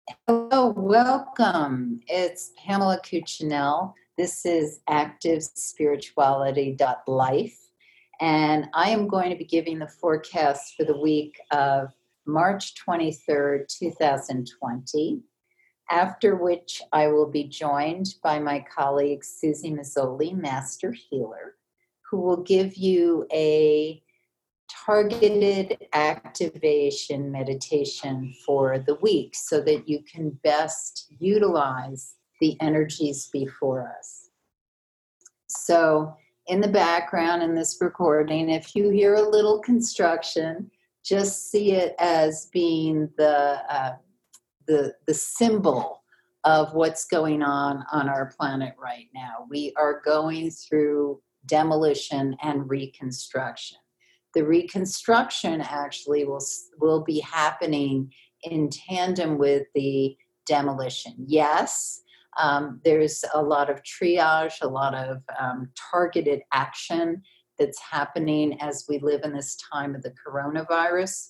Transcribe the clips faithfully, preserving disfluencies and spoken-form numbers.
Hello, welcome. It's Pamela Cuccinell. This is active spirituality life, and I am going to be giving the forecast for the week of March twenty-third, twenty twenty, after which I will be joined by my colleague Susie Mazzoli, Master Healer, who will give you a targeted activation meditation for the week so that you can best utilize the energies before us. So, in the background in this recording, if you hear a little construction, just see it as being the uh, the the symbol of what's going on on our planet right now. We are going through demolition and reconstruction. The reconstruction actually will will be happening in tandem with the demolition. Yes, um, there's a lot of triage, a lot of um, targeted action that's happening as we live in this time of the coronavirus.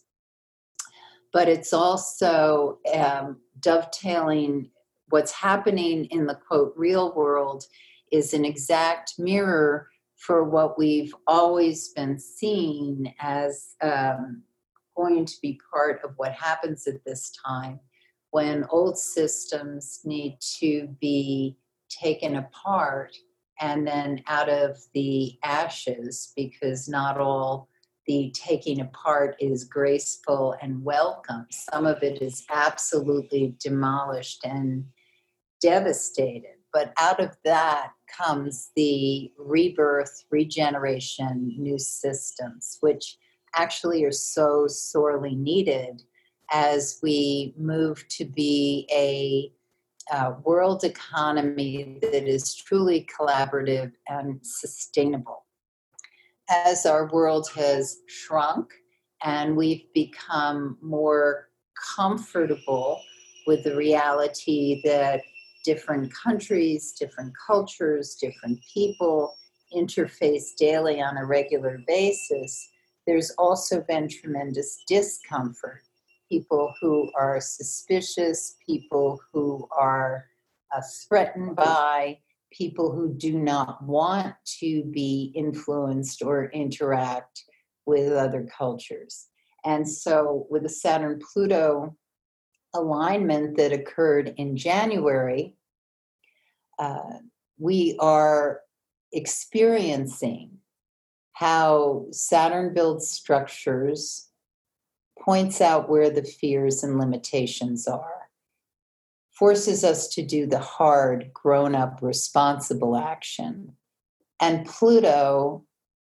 But it's also um, dovetailing what's happening in the, quote, real world is an exact mirror for what we've always been seeing as um, going to be part of what happens at this time when old systems need to be taken apart and then out of the ashes, because not all the taking apart is graceful and welcome. Some of it is absolutely demolished and devastated. But out of that comes the rebirth, regeneration, new systems, which actually are so sorely needed as we move to be a uh, world economy that is truly collaborative and sustainable. As our world has shrunk and we've become more comfortable with the reality that different countries, different cultures, different people interface daily on a regular basis, there's also been tremendous discomfort. People who are suspicious, people who are uh, threatened by, people who do not want to be influenced or interact with other cultures. And so with the Saturn-Pluto alignment that occurred in January, uh, we are experiencing how Saturn builds structures, points out where the fears and limitations are, forces us to do the hard, grown-up, responsible action. And Pluto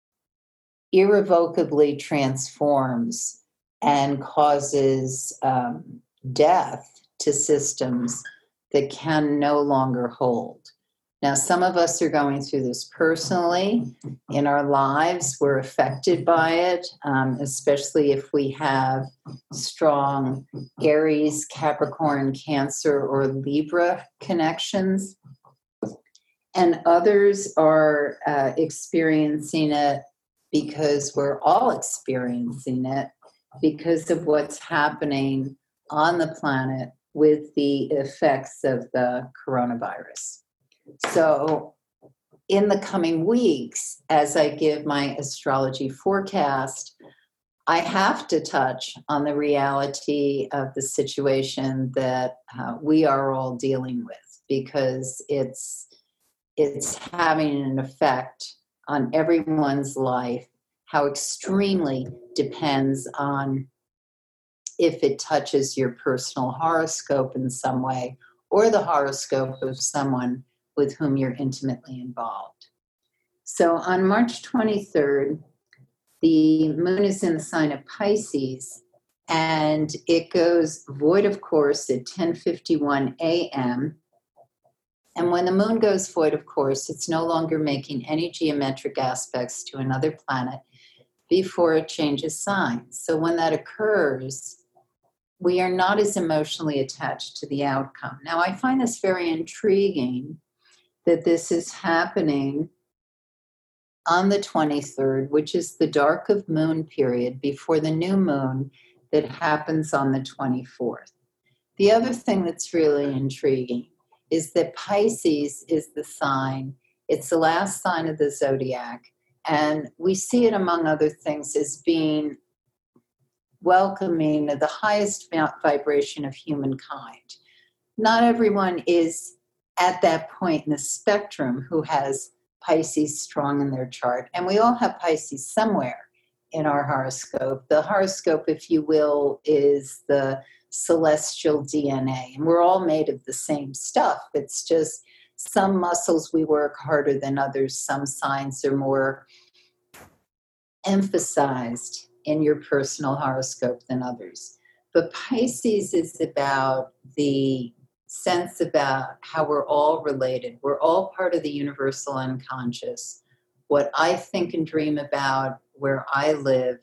irrevocably transforms and causes um, death to systems that can no longer hold. Now, some of us are going through this personally in our lives. We're affected by it, um, especially if we have strong Aries, Capricorn, Cancer, or Libra connections. And others are uh, experiencing it because we're all experiencing it because of what's happening on the planet with the effects of the coronavirus. So in the coming weeks, as I give my astrology forecast, I have to touch on the reality of the situation that uh, we are all dealing with, because it's it's having an effect on everyone's life, how extremely depends on if it touches your personal horoscope in some way or the horoscope of someone with whom you're intimately involved. So on March twenty-third, the moon is in the sign of Pisces, and it goes void of course at ten fifty-one a.m. And when the moon goes void of course, it's no longer making any geometric aspects to another planet before it changes signs. So when that occurs, we are not as emotionally attached to the outcome. Now, I find this very intriguing that this is happening on the twenty-third, which is the dark of moon period before the new moon that happens on the twenty-fourth. The other thing that's really intriguing is that Pisces is the sign, it's the last sign of the zodiac, and we see it, among other things, as being welcoming the highest vibration of humankind. Not everyone is at that point in the spectrum who has Pisces strong in their chart, and we all have Pisces somewhere in our horoscope. The horoscope, if you will, is the celestial D N A, and we're all made of the same stuff. It's just some muscles we work harder than others, some signs are more emphasized in your personal horoscope than others. But Pisces is about the sense about how we're all related. We're all part of the universal unconscious. What I think and dream about where I live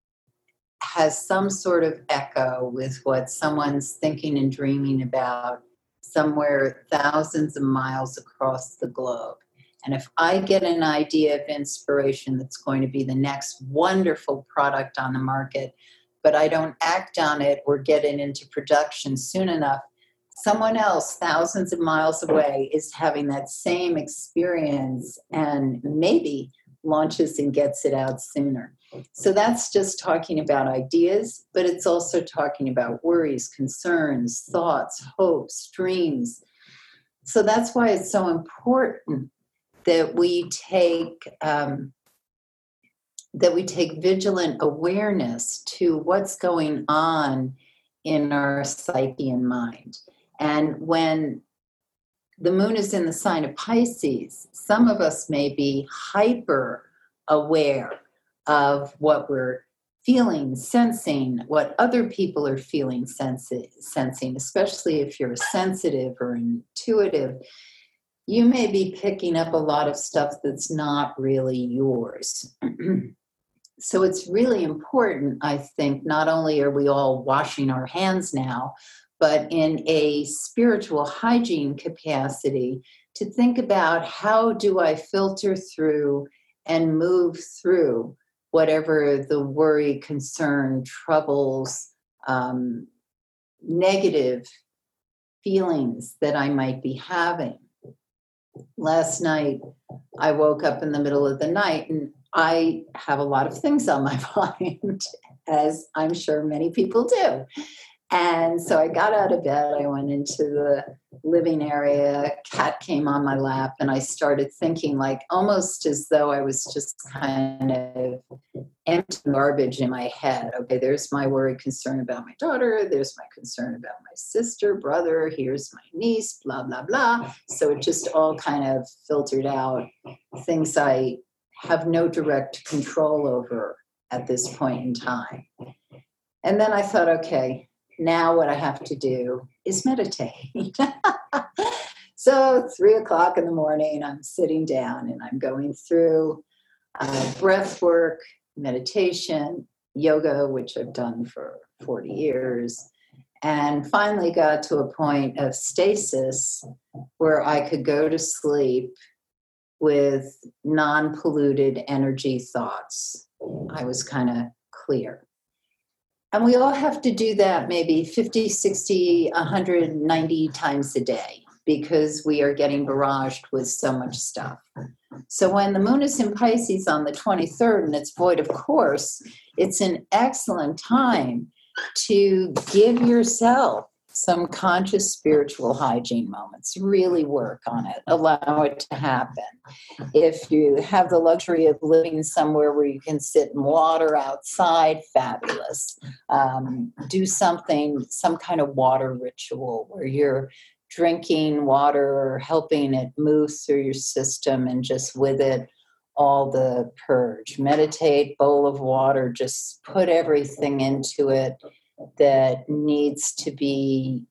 has some sort of echo with what someone's thinking and dreaming about somewhere thousands of miles across the globe. And if I get an idea of inspiration that's going to be the next wonderful product on the market, but I don't act on it or get it into production soon enough, someone else thousands of miles away is having that same experience and maybe launches and gets it out sooner. So that's just talking about ideas, but it's also talking about worries, concerns, thoughts, hopes, dreams. So that's why it's so important that we take um, that we take vigilant awareness to what's going on in our psyche and mind. And when the moon is in the sign of Pisces, some of us may be hyper aware of what we're feeling, sensing, what other people are feeling, sensi- sensing, especially if you're sensitive or intuitive. You may be picking up a lot of stuff that's not really yours. So it's really important, I think, not only are we all washing our hands now, but in a spiritual hygiene capacity, to think about how do I filter through and move through whatever the worry, concern, troubles, um, negative feelings that I might be having. Last night, I woke up in the middle of the night and I have a lot of things on my mind, as I'm sure many people do. And so I got out of bed, I went into the living area, cat came on my lap, and I started thinking, like, almost as though I was just kind of empty garbage in my head. Okay, there's my worry, concern about my daughter, there's my concern about my sister, brother, here's my niece, blah, blah, blah. So it just all kind of filtered out things I have no direct control over at this point in time. And then I thought, okay, now what I have to do is meditate. So three o'clock in the morning, I'm sitting down and I'm going through uh, breath work, meditation, yoga, which I've done for forty years, and finally got to a point of stasis where I could go to sleep with non-polluted energy thoughts. I was kind of clear. And we all have to do that maybe fifty, sixty, one hundred ninety times a day because we are getting barraged with so much stuff. So when the moon is in Pisces on the twenty-third and it's void of course, it's an excellent time to give yourself some conscious spiritual hygiene moments. Really work on it. Allow it to happen. If you have the luxury of living somewhere where you can sit in water outside, fabulous. Um, do something, some kind of water ritual where you're drinking water or helping it move through your system and just with it all the purge. Meditate, bowl of water, just put everything into it that needs to be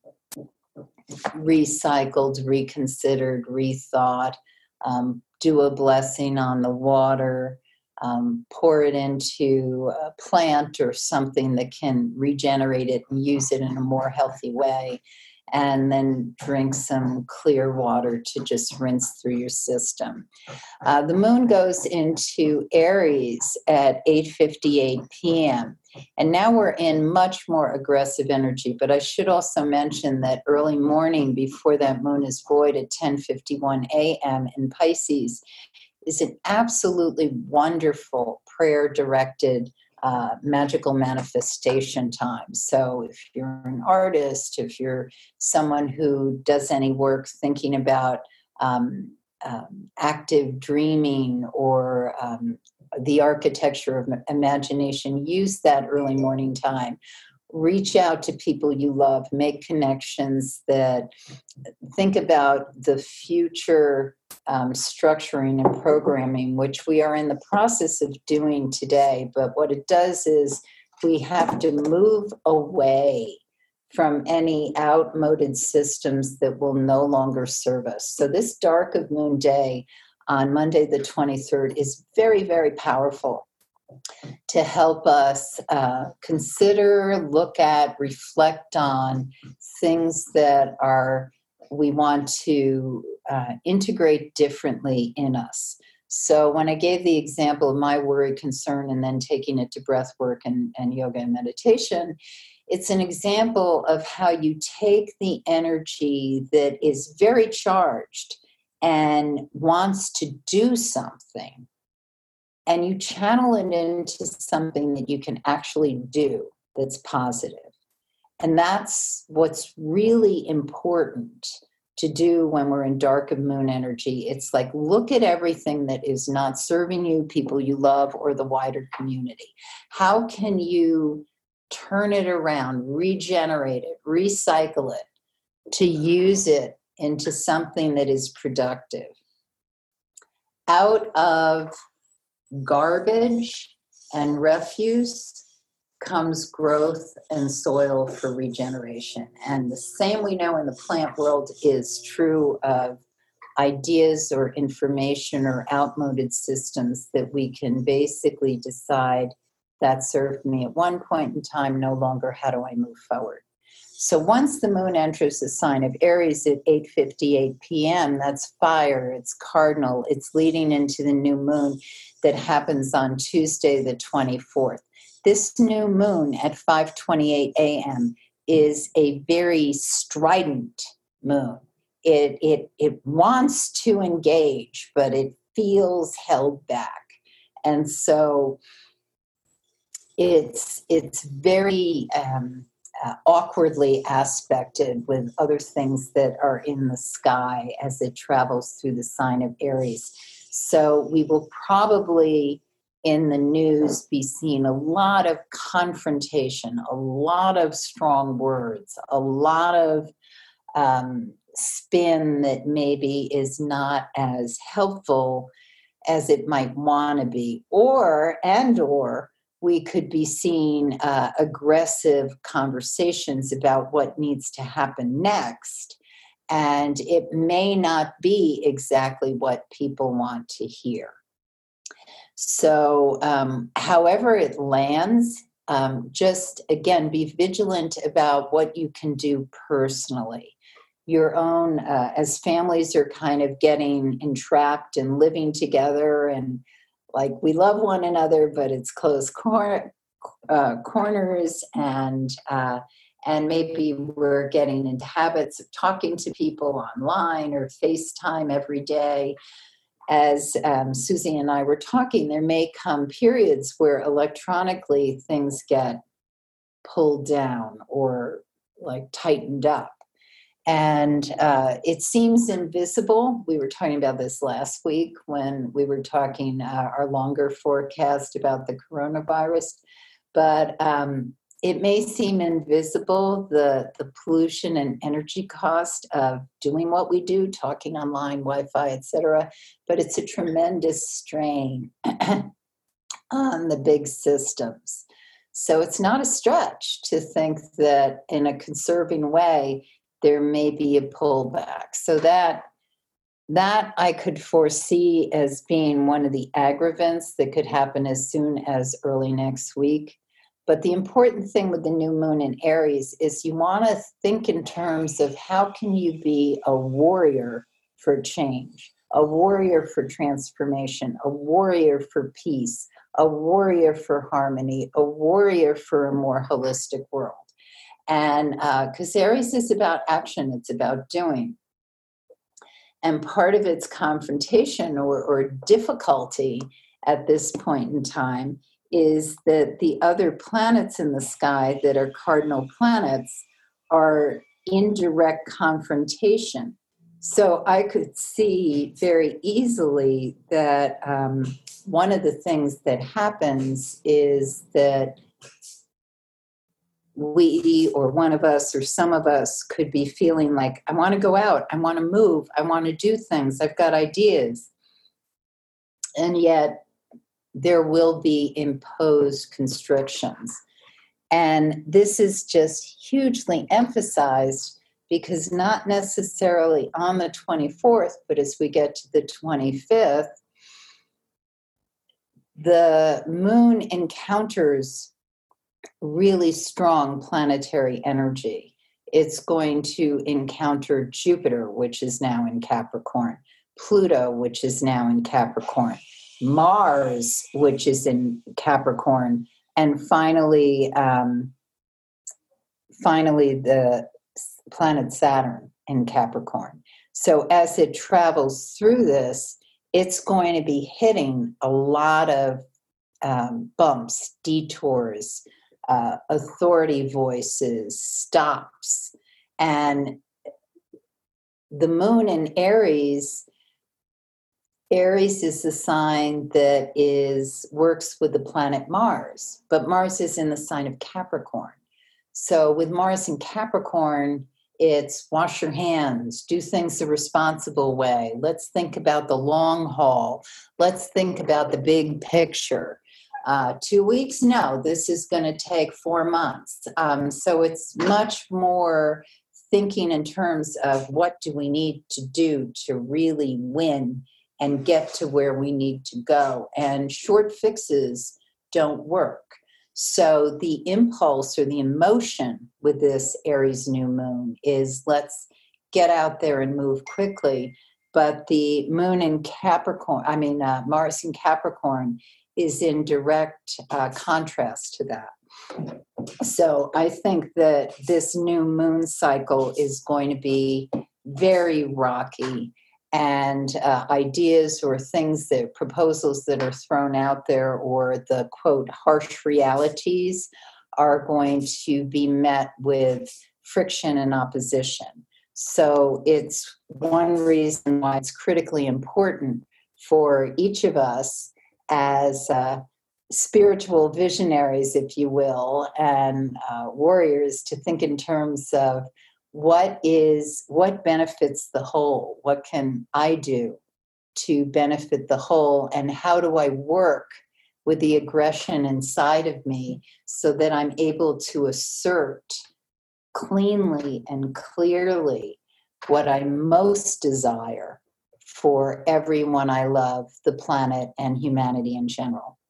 recycled, reconsidered, rethought. Um, do a blessing on the water, um, pour it into a plant or something that can regenerate it and use it in a more healthy way. and then drink some clear water to just rinse through your system. Uh, the moon goes into Aries at eight fifty-eight p.m. And now we're in much more aggressive energy. But I should also mention that early morning before that moon is void at ten fifty-one a.m. in Pisces is an absolutely wonderful prayer-directed uh, magical manifestation time. So if you're an artist, if you're someone who does any work thinking about um, um, active dreaming or um, the architecture of imagination, use that early morning time. Reach out to people you love, make connections that think about the future um, structuring and programming, which we are in the process of doing today. But what it does is we have to move away from any outmoded systems that will no longer serve us. So this dark of moon day on Monday the twenty-third is very, very powerful to help us uh, consider, look at, reflect on things that are we want to uh, integrate differently in us. So when I gave the example of my worry, concern, and then taking it to breath work and, and yoga and meditation, it's an example of how you take the energy that is very charged and wants to do something, and you channel it into something that you can actually do that's positive. And that's what's really important to do when we're in dark of moon energy. It's like, look at everything that is not serving you, people you love, or the wider community. How can you turn it around, regenerate it, recycle it, to use it into something that is productive? Out of garbage and refuse comes growth and soil for regeneration. And the same we know in the plant world is true of ideas or information or outmoded systems that we can basically decide that served me at one point in time, no longer. How do I move forward? So once the moon enters the sign of Aries at eight fifty-eight p.m., that's fire, it's cardinal, it's leading into the new moon that happens on Tuesday the twenty-fourth. This new moon at five twenty-eight a.m. is a very strident moon. It, it, it wants to engage, but it feels held back. And so it's, it's very... Um, Uh, awkwardly aspected with other things that are in the sky as it travels through the sign of Aries. So we will probably in the news be seeing a lot of confrontation, a lot of strong words, a lot of um, spin that maybe is not as helpful as it might want to be, or and or we could be seeing uh, aggressive conversations about what needs to happen next. And it may not be exactly what people want to hear. So um, however it lands, um, just, again, be vigilant about what you can do personally. Your own, uh, as families are kind of getting entrapped and living together, and like we love one another, but it's close cor- uh, corners, and uh, and maybe we're getting into habits of talking to people online or FaceTime every day. As um, Susie and I were talking, there may come periods where electronically things get pulled down or like tightened up. And uh, it seems invisible. We were talking about this last week when we were talking uh, our longer forecast about the coronavirus. But um, it may seem invisible, the, the pollution and energy cost of doing what we do, talking online, Wi-Fi, et cetera. But it's a tremendous strain on the big systems. So it's not a stretch to think that in a conserving way, there may be a pullback. So that that I could foresee as being one of the aggravants that could happen as soon as early next week. But the important thing with the new moon in Aries is you want to think in terms of how can you be a warrior for change, a warrior for transformation, a warrior for peace, a warrior for harmony, a warrior for a more holistic world. And because uh, Aries is about action, it's about doing. And part of its confrontation or, or difficulty at this point in time is that the other planets in the sky that are cardinal planets are in direct confrontation. So I could see very easily that um, one of the things that happens is that we or one of us or some of us could be feeling like, I want to go out, I want to move, I want to do things, I've got ideas. And yet there will be imposed constrictions. And this is just hugely emphasized because not necessarily on the twenty-fourth, but as we get to the twenty-fifth, the moon encounters really strong planetary energy. It's going to encounter Jupiter, which is now in Capricorn, Pluto, which is now in Capricorn, Mars, which is in Capricorn, and finally, um, finally the planet Saturn in Capricorn. So as it travels through this, it's going to be hitting a lot of um, bumps, detours, uh, authority voices, stops. And the moon in Aries, Aries is the sign that is works with the planet Mars, but Mars is in the sign of Capricorn. So with Mars in Capricorn, it's wash your hands, do things the responsible way. Let's think about the long haul. Let's think about the big picture. Uh, two weeks? No, this is going to take four months. Um, so it's much more thinking in terms of what do we need to do to really win and get to where we need to go. And short fixes don't work. So the impulse or the emotion with this Aries new moon is let's get out there and move quickly. But the moon in Capricorn, I mean, uh, Mars in Capricorn is in direct uh, contrast to that. So I think that this new moon cycle is going to be very rocky, and uh, ideas or things that proposals that are thrown out there or the quote harsh realities are going to be met with friction and opposition. So it's one reason why it's critically important for each of us as uh, spiritual visionaries, if you will, and uh, warriors to think in terms of what is, what benefits the whole? What can I do to benefit the whole? And how do I work with the aggression inside of me so that I'm able to assert cleanly and clearly what I most desire for everyone I love, the planet, and humanity in general.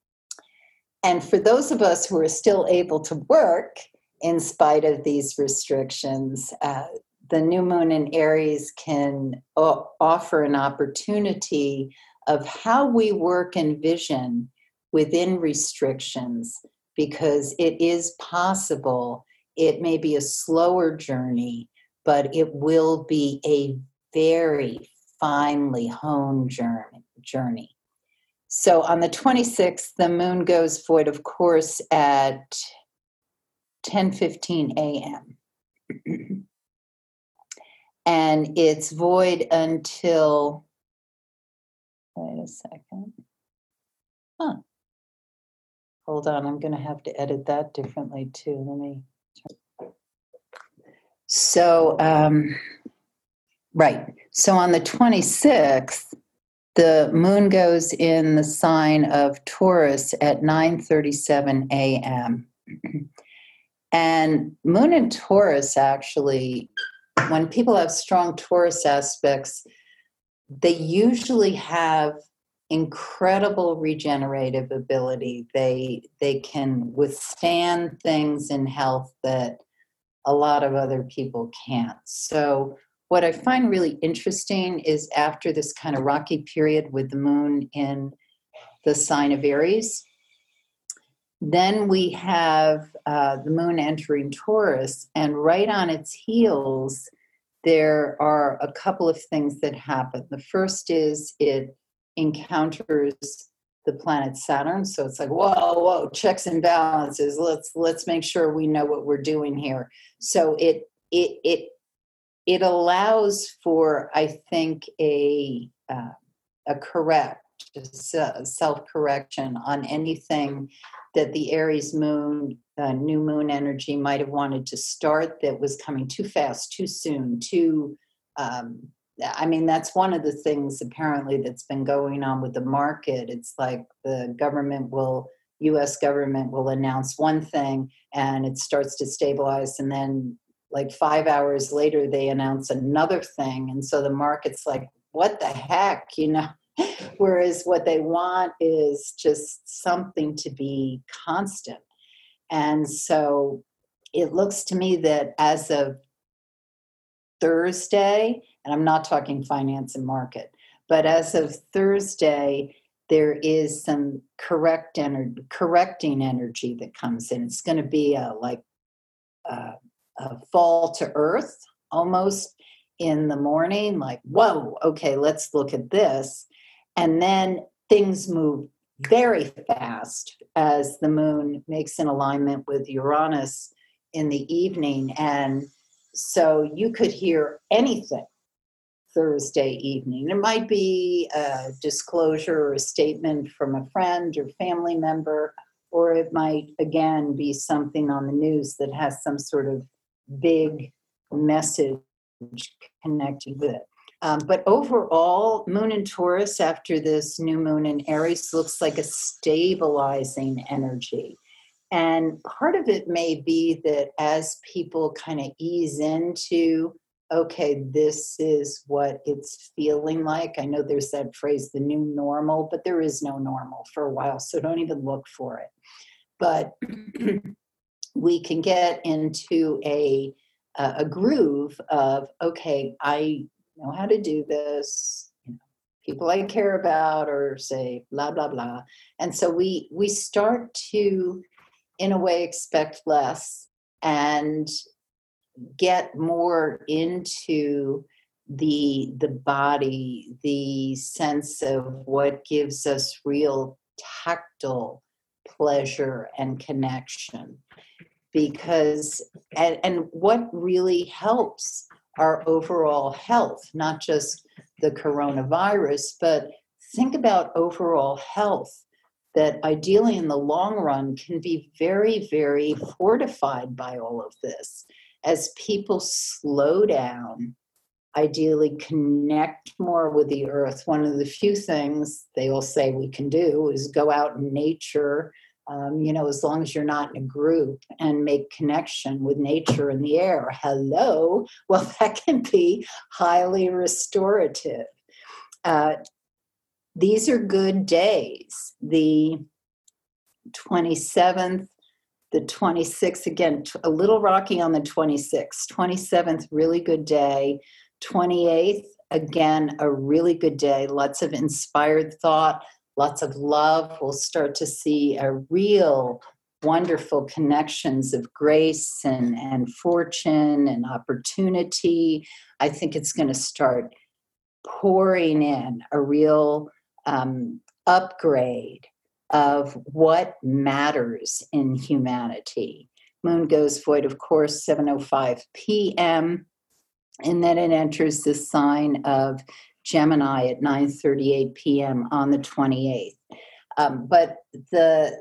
And for those of us who are still able to work, in spite of these restrictions, uh, the new moon in Aries can o- offer an opportunity of how we work and vision within restrictions, because it is possible. It may be a slower journey, but it will be a very finely honed journey. journey. So on the twenty-sixth, the moon goes void, of course, at ten fifteen a.m. And it's void until, wait a second. Huh. Hold on, I'm going to have to edit that differently too. Let me. So, um, right. So on the twenty-sixth, the moon goes in the sign of Taurus at nine thirty-seven a.m. And moon in Taurus, actually, when people have strong Taurus aspects, they usually have incredible regenerative ability. They they can withstand things in health that a lot of other people can't. So what I find really interesting is after this kind of rocky period with the moon in the sign of Aries, then we have uh, the moon entering Taurus, and right on its heels, there are a couple of things that happen. The first is it encounters the planet Saturn, so it's like, whoa, whoa, checks and balances. Let's let's make sure we know what we're doing here. So it it it it allows for, I think, a uh, a correct self-correction on anything that the Aries moon, uh, new moon energy might have wanted to start that was coming too fast, too soon, too, um, I mean, that's one of the things apparently that's been going on with the market. It's like the government will, U S government will announce one thing and it starts to stabilize, and then like five hours later, they announce another thing. And so the market's like, what the heck, you know? Whereas what they want is just something to be constant. And so it looks to me that as of Thursday, and I'm not talking finance and market, but as of Thursday, there is some correct ener- correcting energy that comes in. It's going to be a, like a, a fall to earth almost in the morning, like, whoa, okay, let's look at this. And then things move very fast as the moon makes an alignment with Uranus in the evening. And so you could hear anything Thursday evening. It might be a disclosure or a statement from a friend or family member, or it might, again, be something on the news that has some sort of big message connected with it. Um, but overall, moon in Taurus after this new moon in Aries looks like a stabilizing energy. And part of it may be that as people kind of ease into, okay, this is what it's feeling like. I know there's that phrase, the new normal, but there is no normal for a while, so don't even look for it. But we can get into a, a groove of, okay, I know how to do this, you know, people I care about, or say blah blah blah, and so we we start to, in a way, expect less and get more into the the body, the sense of what gives us real tactile pleasure and connection, because and, and what really helps our overall health, not just the coronavirus, but think about overall health, that ideally in the long run can be very, very fortified by all of this. As people slow down, ideally connect more with the earth. One of the few things they will say we can do is go out in nature, Um, you know, as long as you're not in a group, and make connection with nature and the air. Hello. Well, that can be highly restorative. Uh, these are good days. The twenty-seventh, the twenty-sixth, again, a little rocky on the twenty-sixth. twenty-seventh, really good day. twenty-eighth, again, a really good day. Lots of inspired thought. Lots of love. We'll start to see a real wonderful connections of grace and, and fortune and opportunity. I think it's going to start pouring in a real um, upgrade of what matters in humanity. Moon goes void, of course, seven oh five p.m., and then it enters the sign of Gemini at nine thirty-eight p.m. on the twenty-eighth. Um, but the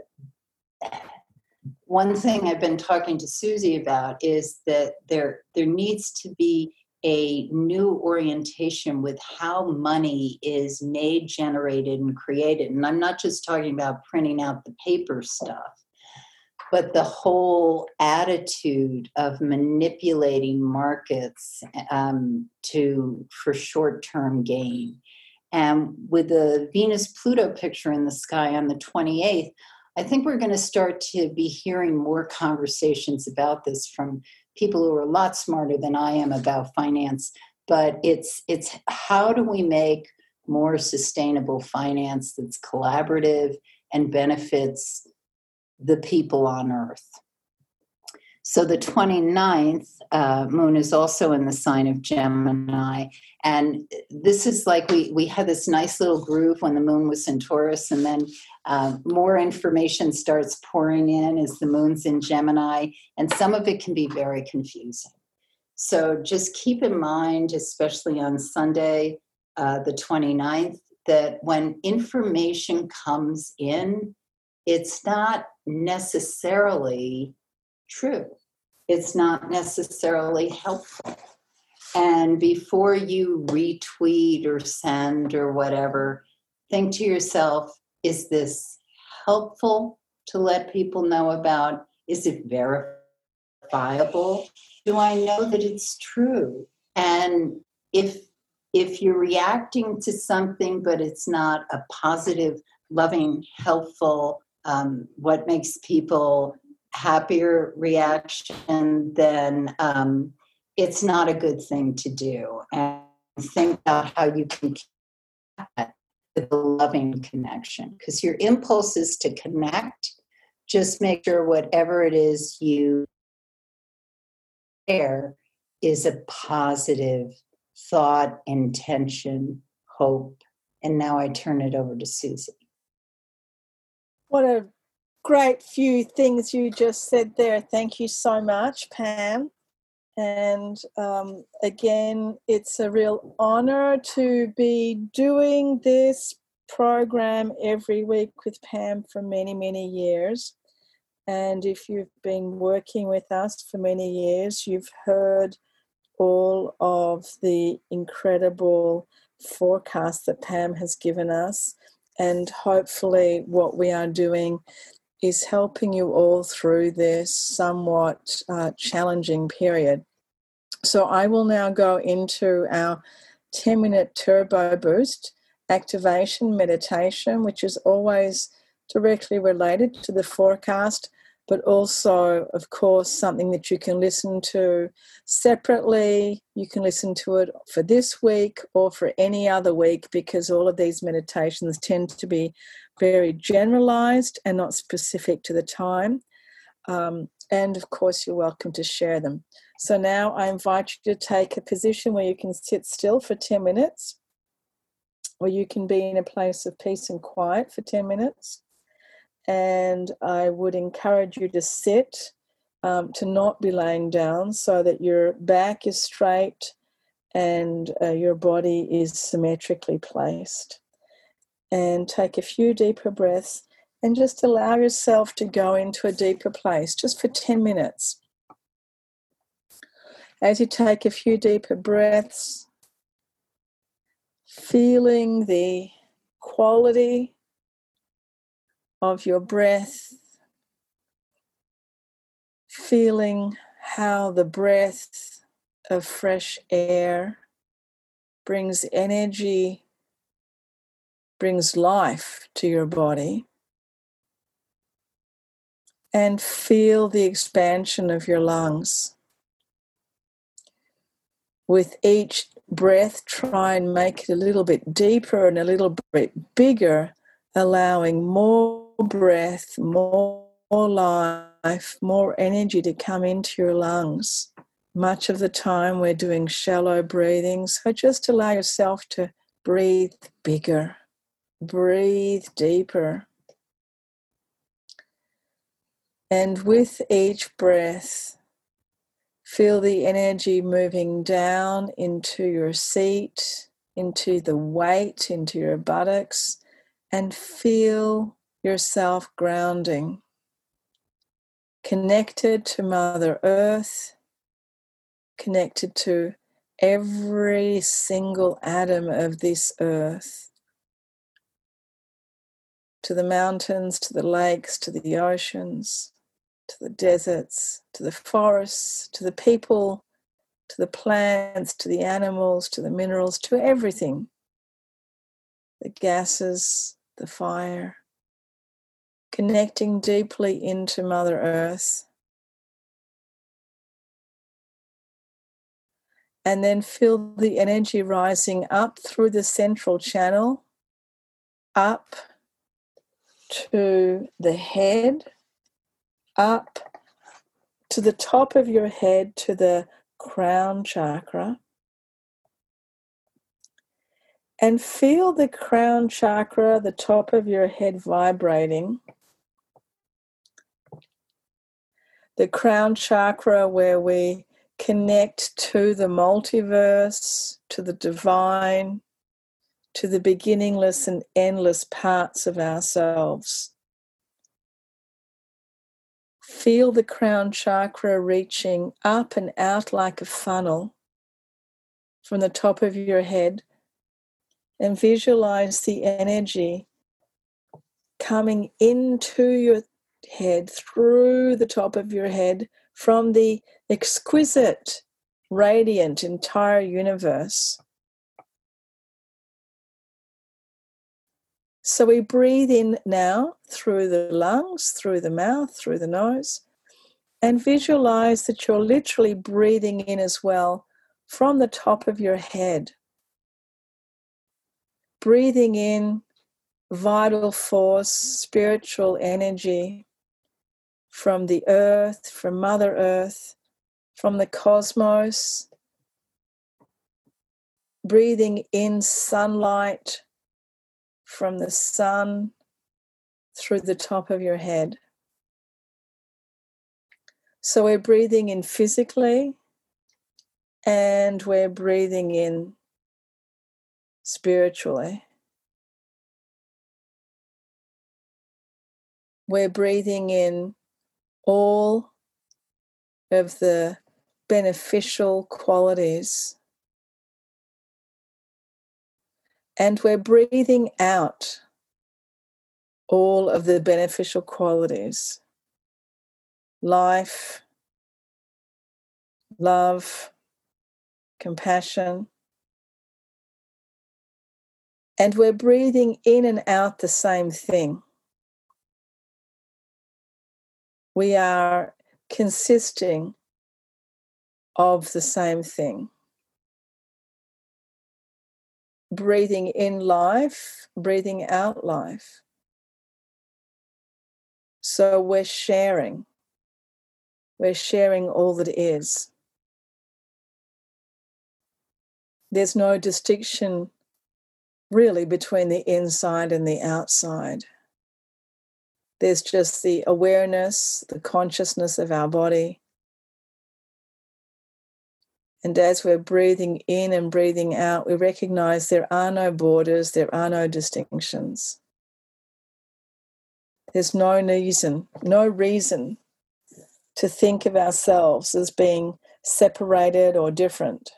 one thing I've been talking to Susie about is that there there needs to be a new orientation with how money is made, generated, and created. And I'm not just talking about printing out the paper stuff, but the whole attitude of manipulating markets um, to for short-term gain. And with the Venus-Pluto picture in the sky on the twenty-eighth, I think we're going to start to be hearing more conversations about this from people who are a lot smarter than I am about finance. But it's it's how do we make more sustainable finance that's collaborative and benefits the people on Earth. So the twenty-ninth uh, moon is also in the sign of Gemini. And this is like we, we had this nice little groove when the moon was in Taurus, and then uh, more information starts pouring in as the moon's in Gemini, and some of it can be very confusing. So just keep in mind, especially on Sunday, uh, the twenty-ninth, that when information comes in, it's not necessarily true. It's not necessarily helpful. And before you retweet or send or whatever, think to yourself, is this helpful to let people know about? Is it verifiable? Do I know that it's true? And if if you're reacting to something, but it's not a positive, loving, helpful, um, what makes people happier reaction, then um, it's not a good thing to do. And think about how you can keep that with a loving connection, because your impulse is to connect. Just make sure whatever it is you share is a positive thought, intention, hope. And now I turn it over to Susie. What a great few things you just said there. Thank you so much, Pam. And um, again, it's a real honor to be doing this program every week with Pam for many, many years. And if you've been working with us for many years, you've heard all of the incredible forecasts that Pam has given us. And hopefully what we are doing is helping you all through this somewhat uh, challenging period. So I will now go into our ten-minute turbo boost activation meditation, which is always directly related to the forecast, but also, of course, something that you can listen to separately. You can listen to it for this week or for any other week, because all of these meditations tend to be very generalized and not specific to the time. Um, and, of course, you're welcome to share them. So now I invite you to take a position where you can sit still for ten minutes, or you can be in a place of peace and quiet for ten minutes. And I would encourage you to sit, um, to not be laying down, so that your back is straight and uh, your body is symmetrically placed. And take a few deeper breaths and just allow yourself to go into a deeper place just for ten minutes. As you take a few deeper breaths, feeling the quality of your breath, feeling how the breath of fresh air brings energy, brings life to your body, and feel the expansion of your lungs. With each breath, try and make it a little bit deeper and a little bit bigger, allowing more breath, more, more life, more energy to come into your lungs. Much of the time we're doing shallow breathing, so just allow yourself to breathe bigger, breathe deeper. And with each breath, feel the energy moving down into your seat, into the weight, into your buttocks, and feel yourself grounding, connected to Mother Earth, connected to every single atom of this earth, to the mountains, to the lakes, to the oceans, to the deserts, to the forests, to the people, to the plants, to the animals, to the minerals, to everything. the gases, the fire, connecting deeply into Mother Earth. And then feel the energy rising up through the central channel, up to the head, up to the top of your head, to the crown chakra. And feel the crown chakra, the top of your head, vibrating. The crown chakra where we connect to the multiverse, to the divine, to the beginningless and endless parts of ourselves. Feel the crown chakra reaching up and out like a funnel from the top of your head, and visualize the energy coming into your head, through the top of your head, from the exquisite, radiant entire universe. So we breathe in now through the lungs, through the mouth, through the nose, and visualize that you're literally breathing in as well from the top of your head. Breathing in vital force, spiritual energy from the earth, from Mother Earth, from the cosmos. Breathing in sunlight from the sun through the top of your head. So we're breathing in physically, and we're breathing in spiritually. We're breathing in all of the beneficial qualities, and we're breathing out all of the beneficial qualities. Life, love, compassion. And we're breathing in and out the same thing. We are consisting of the same thing. Breathing in life, breathing out life. So we're sharing. We're sharing all that is. There's no distinction really between the inside and the outside. There's just the awareness, the consciousness of our body. And as we're breathing in and breathing out, we recognize there are no borders, there are no distinctions. There's no reason, no reason to think of ourselves as being separated or different.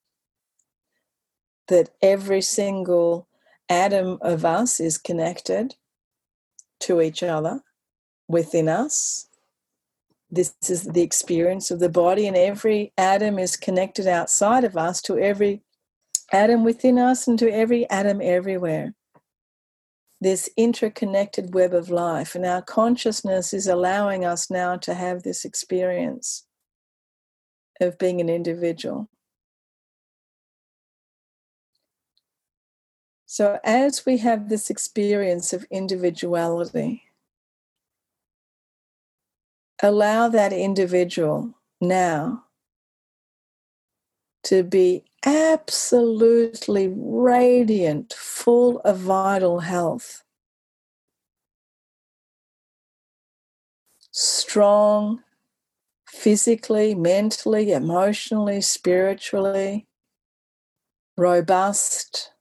That every single atom of us is connected to each other within us. This is the experience of the body, and every atom is connected outside of us to every atom within us and to every atom everywhere. This interconnected web of life, and our consciousness is allowing us now to have this experience of being an individual. So as we have this experience of individuality, allow that individual now to be absolutely radiant, full of vital health, strong physically, mentally, emotionally, spiritually, robust,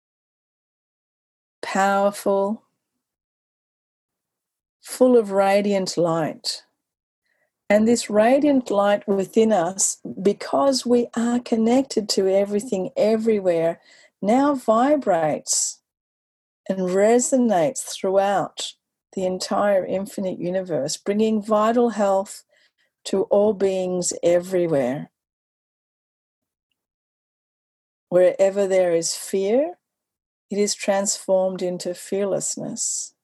powerful, full of radiant light. And this radiant light within us, because we are connected to everything everywhere, now vibrates and resonates throughout the entire infinite universe, bringing vital health to all beings everywhere. Wherever there is fear, It is transformed into fearlessness.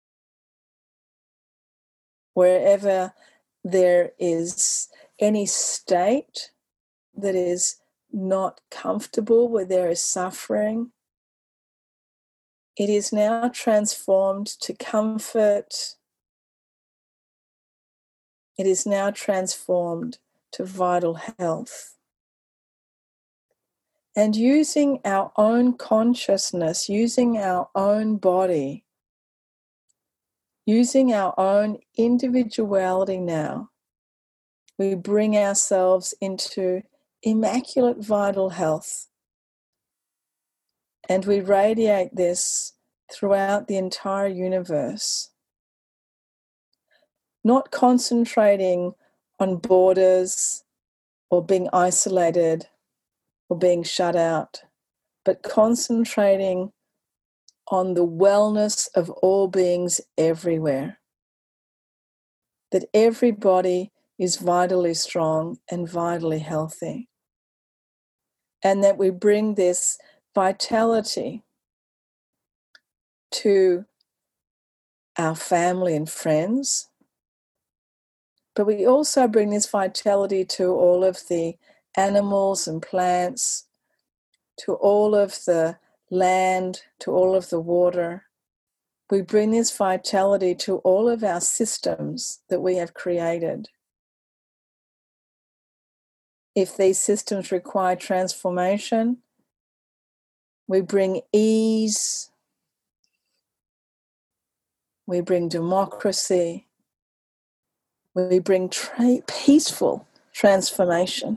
Wherever there is any state that is not comfortable, where there is suffering, it is now transformed to comfort. It is now transformed to vital health. And using our own consciousness, using our own body, using our own individuality now, we bring ourselves into immaculate vital health. And we radiate this throughout the entire universe. Not concentrating on borders or being isolated or being shut out, but concentrating on the wellness of all beings everywhere. That everybody is vitally strong and vitally healthy. And that we bring this vitality to our family and friends, but we also bring this vitality to all of the animals and plants, to all of the land, to all of the water. We bring this vitality to all of our systems that we have created. If these systems require transformation, we bring ease, we bring democracy, we bring tra- peaceful transformation.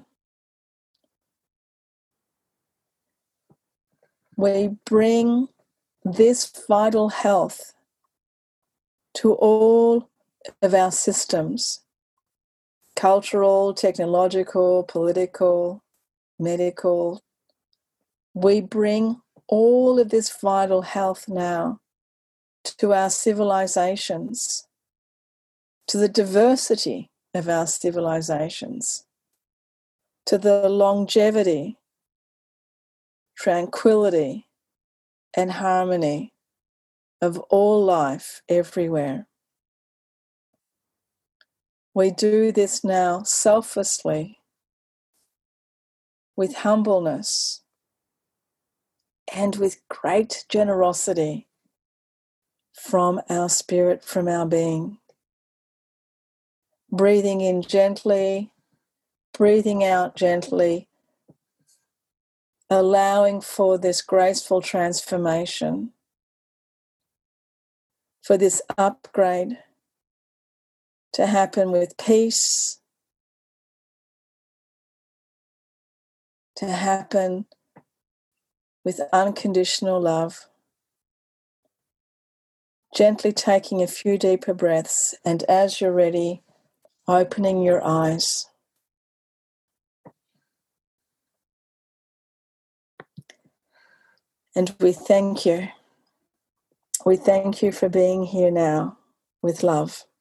We bring this vital health to all of our systems, cultural, technological, political, medical. We bring all of this vital health now to our civilizations, to the diversity of our civilizations, to the longevity, tranquility, and harmony of all life everywhere. We do this now selflessly, with humbleness, and with great generosity from our spirit, from our being. Breathing in gently, breathing out gently, allowing for this graceful transformation, for this upgrade to happen with peace, to happen with unconditional love. Gently taking a few deeper breaths, and as you're ready, opening your eyes. And we thank you. We thank you for being here now with love.